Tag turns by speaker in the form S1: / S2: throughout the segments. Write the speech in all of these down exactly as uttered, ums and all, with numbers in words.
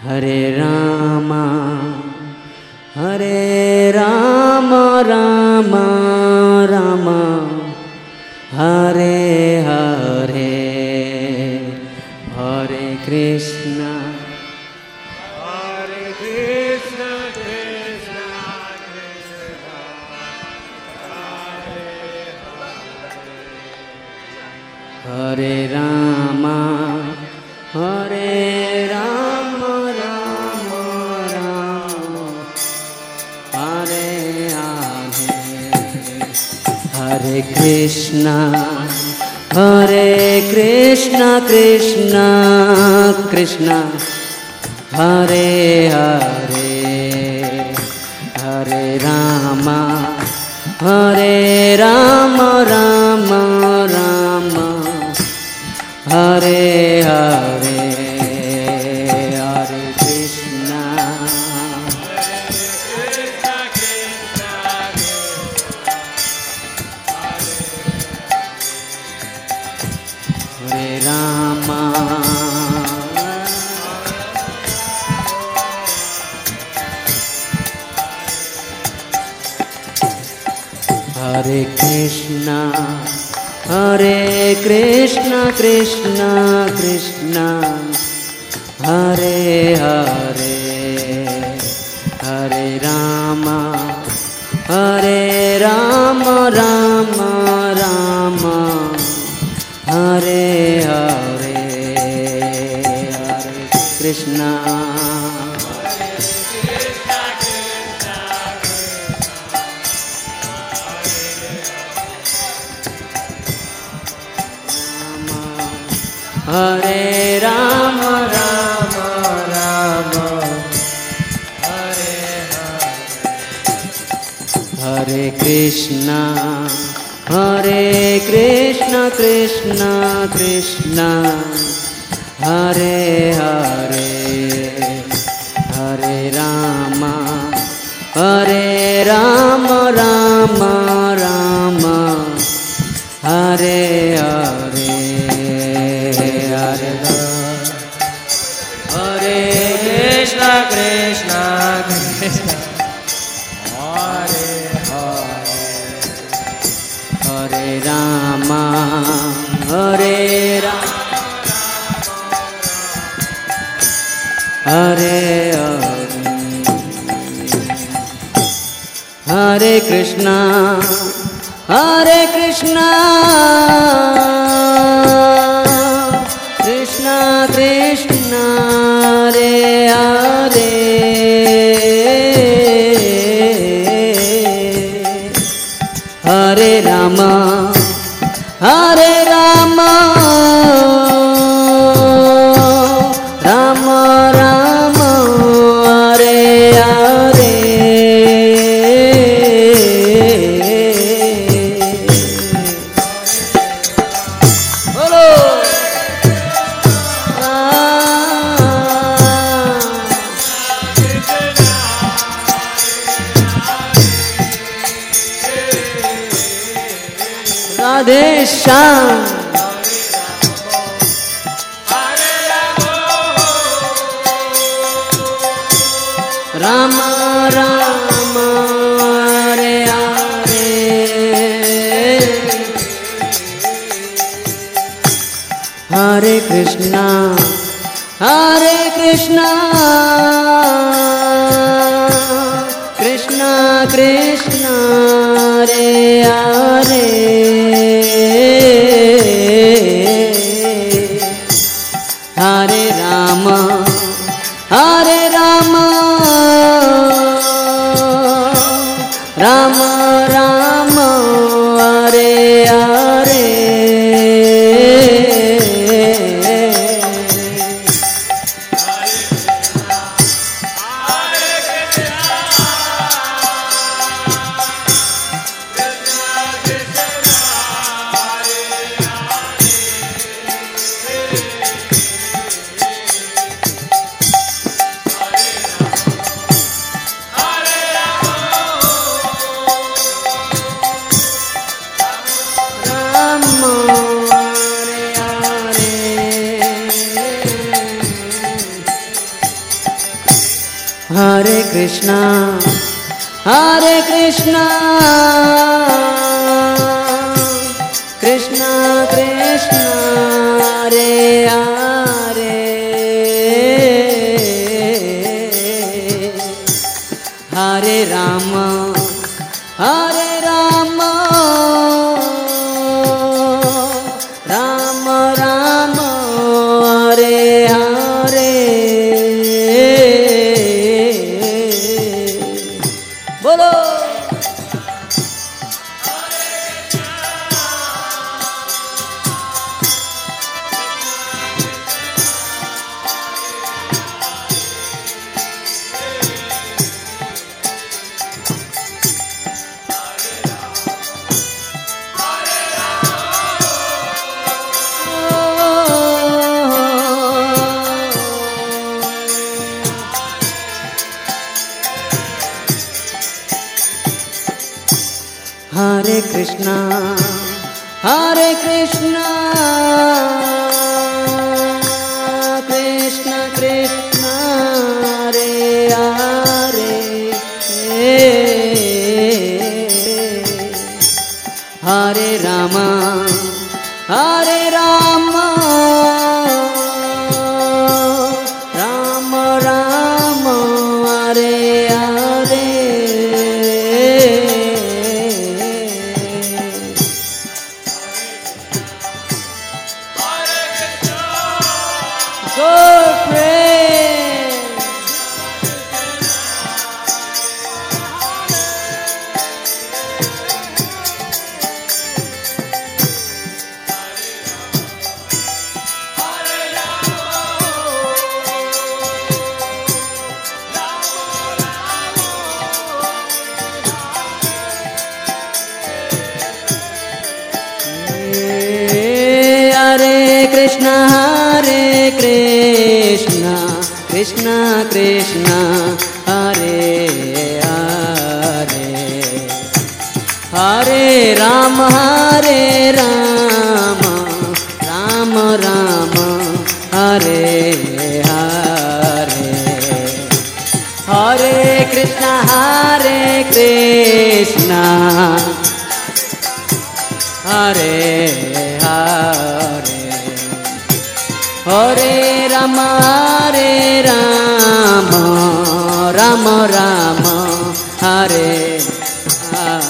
S1: हरे रामा हरे राम राम राम हरे हरे हरे कृष्णा
S2: हरे कृष्णा कृष्णा कृष्णा हरे
S1: हरे रामा हरे राम राम राम हरे हरे हरे कृष्णा हरे कृष्णा कृष्णा कृष्णा हरे हरे हरे रामा हरे राम राम राम हरे हरे हरे कृष्णा हरे रामा हरे कृष्णा हरे कृष्णा कृष्णा कृष्णा हरे हरे हरे रामा हरे राम राम राम हरे हरे हरे कृष्णा हरे राम राम राम हरे हरे हरे कृष्णा हरे कृष्णा कृष्णा कृष्णा हरे हरे हरे राम हरे राम राम राम हरे हरे हरे कृष्णा कृष्णा कृष्णा हरे हरे हरे राम हरे राम हरे हरे हरे कृष्णा हरे कृष्णा कृष्णा कृष्णा हरे हरे हरे राम हरे राम राम राम हरे हरे राधे श्याम राम राम हरे हरे हरे कृष्णा हरे कृष्णा कृष्णा कृष्णा हरे हरे हरे राम हरे Ram Ram Ram Hare Hare Hare Krishna, Hare Krishna, Krishna Krishna, Hare Hare, Hare Rama, Hare Rama, Rama Rama, Hare Hare. बोलो Hare Krishna, Hare Krishna, Krishna Krishna, Hare Hare, Hare Rama, Hare Rama, Rama Rama, Hare Hare. Good praise. Hare Krishna, Hare Krishna, Krishna Krishna, Hare Hare, Hare Rama, Hare Rama, Rama Rama, Hare Hare, Hare Krishna, Hare Krishna, Hare Hare, Hare Rama, Hare Rama, Rama Rama, Hare Hare,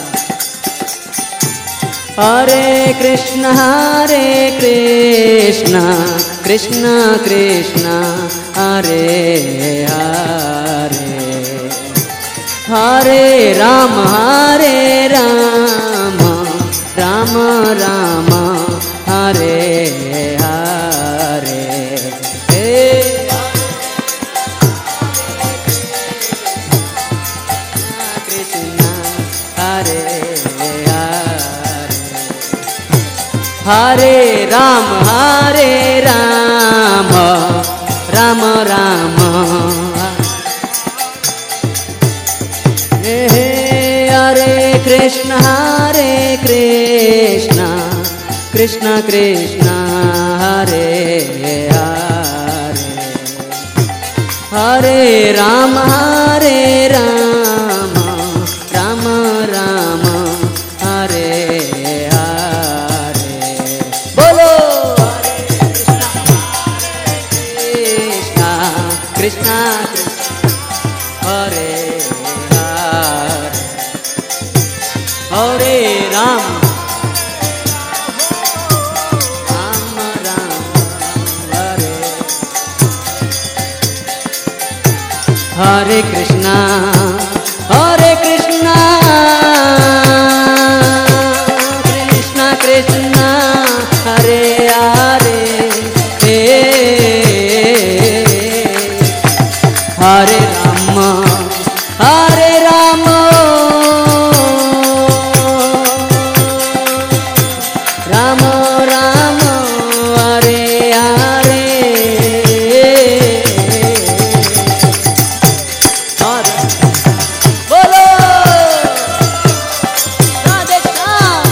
S1: Hare Krishna, Hare Krishna, Krishna Krishna, Hare Hare, Hare Rama, Hare Rama, Rama Rama, Hare Hare, Krishna Hare Hare, Hare Rama, Hare Rama, Rama Rama, Hare Krishna, Hare Krishna, Krishna Krishna, Hare Hare, Hare Rama, Hare Rama, Rama Rama, Hare Hare. Bolo Hare Krishna, Krishna Krishna, Hare Hare, Hare Rama, Rama Rama, Hare Hare Krishna, Hare Krishna, Krishna Krishna, Hare Hare, Hare Rama, Hare Rama, Rama Rama, Hare Hare, Hare Bolo Radhe Shyam.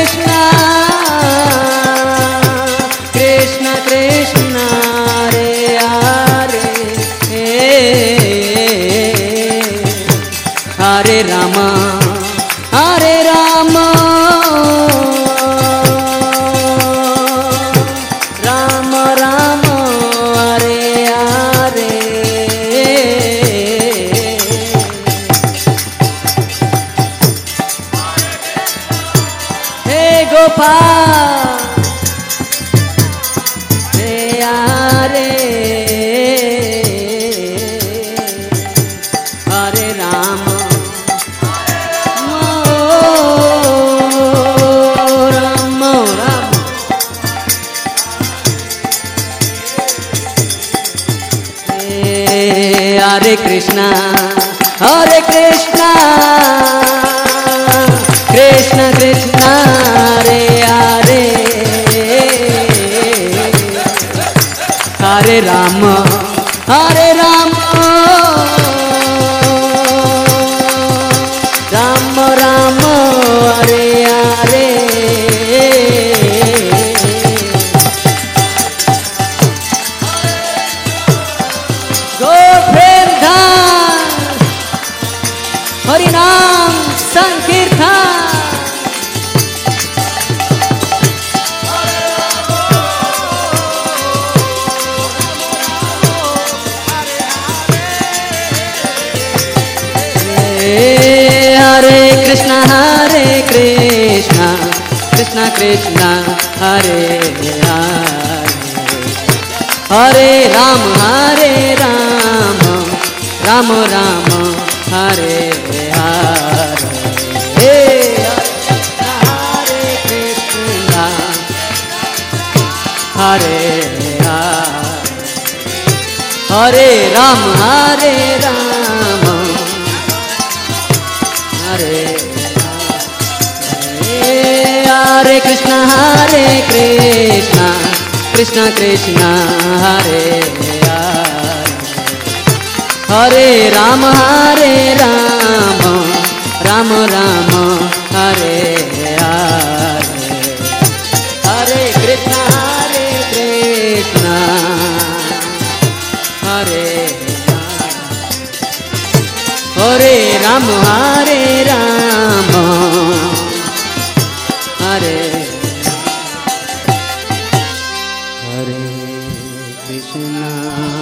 S1: Krishna Krishna Krishna Hare Hare Hare Ram हरे राम राम राम हरे हरे हे गोपाल हे हरे हरे राम राम राम हरे कृष्णा हरे कृष्णा कृष्ण कृष्ण हरे हरे हरे राम हरे राम राम राम हरे हरे गोवर्धन हरि नाम संकीर्तन हरे कृष्णा हरे कृष्णा कृष्णा कृष्णा हरे हरे हरे राम हरे राम राम राम हरे हरे हरे कृष्णा हरे हरे राम हरे राम हरे हरे कृष्णा हरे कृष्णा कृष्णा कृष्णा हरे हरे हरे राम हरे राम राम राम हरे हरे हरे कृष्णा हरे कृष्णा हरे हरे राम हरे राम हरे हरे कृष्णा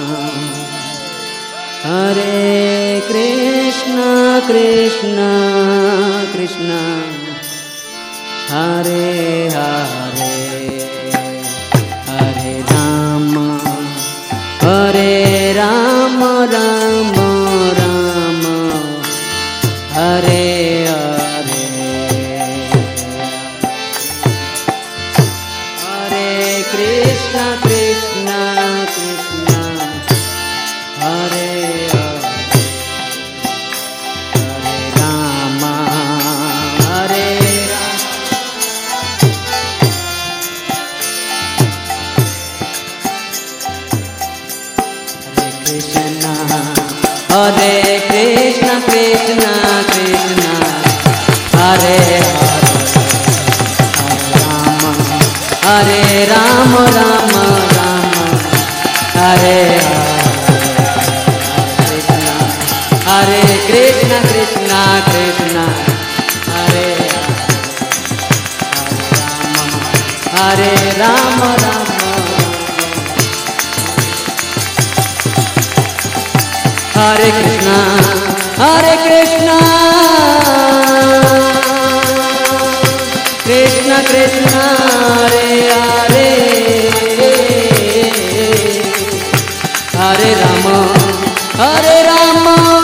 S1: हरे कृष्णा कृष्णा कृष्णा हरे हरे हरे राम हरे राम राम राम हरे हरे हरे कृष्णा कृष्णा कृष्णा हरे हरे हरे राम हरे राम कृष्णा हरे कृष्णा कृष्णा कृष्णा हरे हरे हरे राम राम राम हरे कृष्णा हरे कृष्णा कृष्णा कृष्णा हरे हरे राम राम हरे कृष्णा हरे कृष्णा कृष्णा कृष्णा हरे हरे हरे राम हरे राम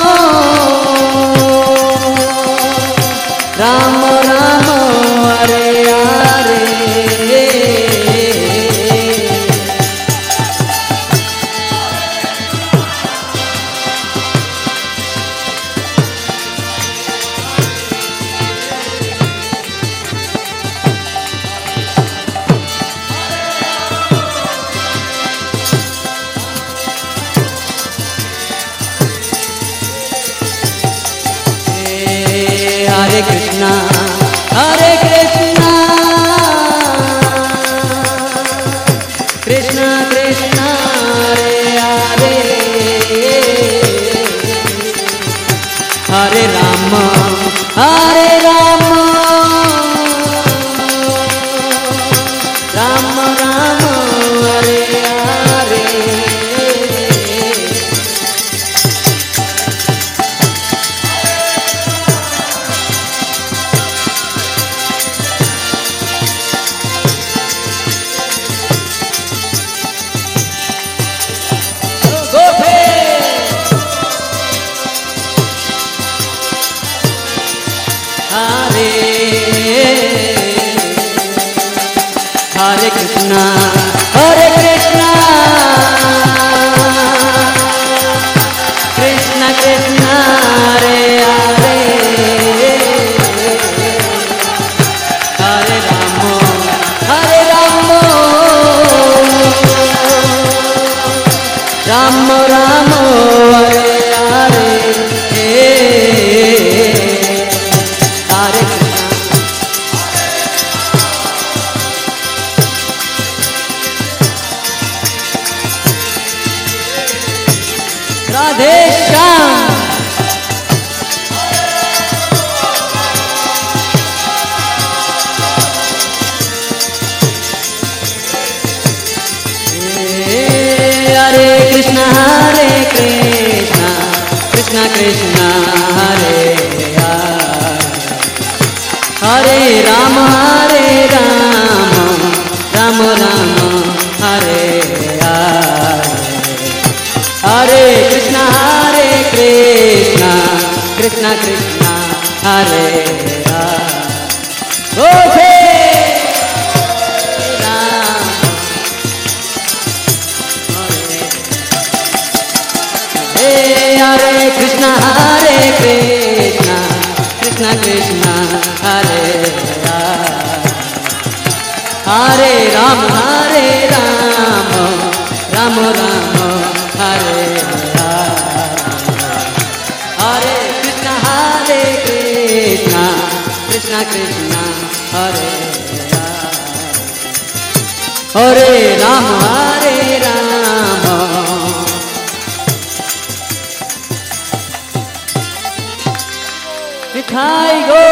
S1: राम राम हरे हरे हरे कृष्णा हरे Krishna Ram Ram Hare Hare Hare Krishna, Hare Krishna, Krishna Krishna, Hare Hare, Hare Rama, Hare Rama, Rama Rama, Hare Hare, Hare Krishna. Radhe Shyam Hare Krishna Hare Krishna Krishna Krishna Hare Hare Hare Rama Hare Rama Rama Rama Hare Hare Hare Krishna Hare Krishna Krishna Krishna Hare Hare Hare Hare Krishna Hare Krishna Krishna Krishna Hare Hare Hare Rama Hare Rama Rama Rama Hare Hare Hare Krishna Hare Krishna Krishna Krishna Hare Hare Hare Rama Hare Rama Mithai Go